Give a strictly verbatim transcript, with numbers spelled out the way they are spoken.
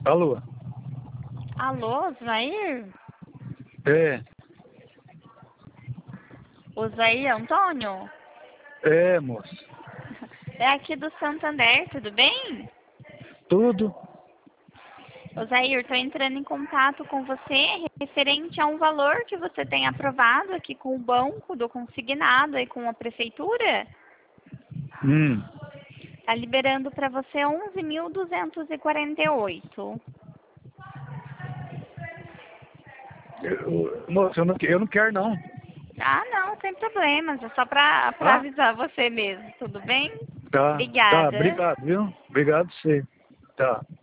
Alô? Alô, Zair? É, O Zair Antônio? é, moço. É aqui do Santander, tudo bem? Tudo? Ô Zair, estou entrando em contato com você referente a um valor que você tem aprovado aqui com o banco do consignado e com a prefeitura. Hum. Está liberando para você onze mil duzentos e quarenta e oito. Eu, moço, eu não, que- eu não quero, não. Ah, não, sem problemas. É só para para Tá? avisar você mesmo, tudo bem? Tá, tá. Obrigada. Obrigado, viu? Obrigado, você. Tá.